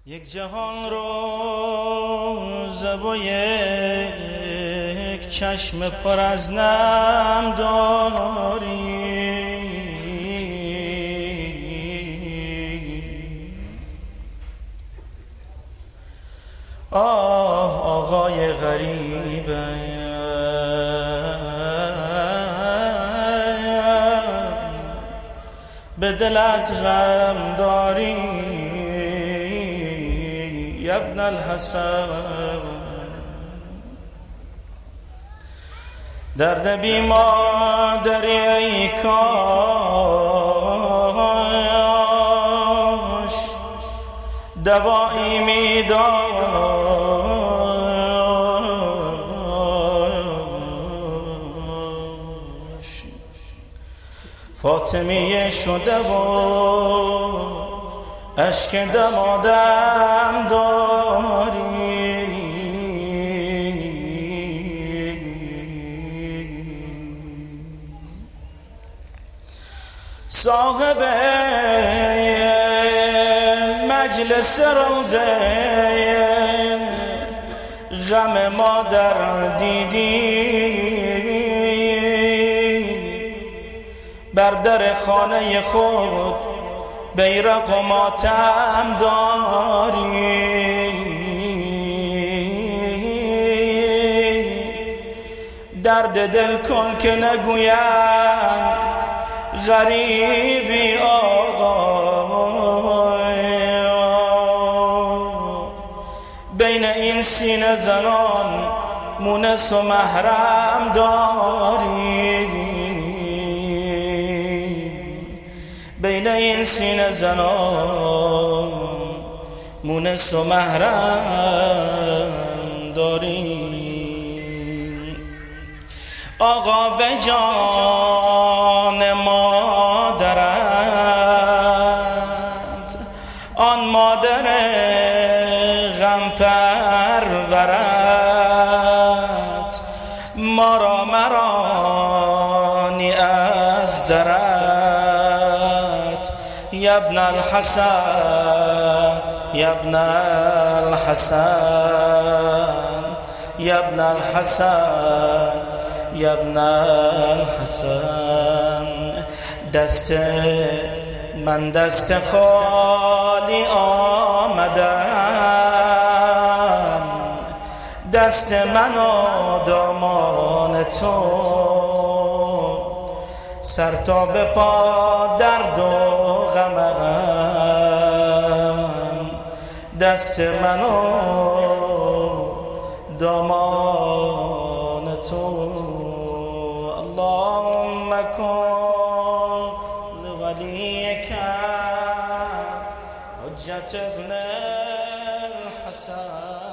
یک جهان روز و یک چشم پر از نم داری، آقای غریبه به دلت غم داری یا ابن الحسن، درد بی مادری ای کاش دوایی می داشت، فاطمیه شده و اشک دمادم داری، صاحب مجلس روزه غم مادر دیدی، بر در خانه خود بیرق و ماتم داری، درد دل کن که نگویند غریبی آقا، بین این سینه زنان مونس و محرم داری، بین این سینه زنان مونس و محرم داری. آقا به جان مادرت، آن مادر غم پرورت، ما را مرانی از درت یا ابن الحسن، یا ابن الحسن، یا ابن الحسن، یا ابن الحسن. دست من دست خالی آمدم، دست من و دامان تو، سر تا به پا درد و غمم، دست من و دامان تو. اللهم کن لولیک حجت ابن الحسن.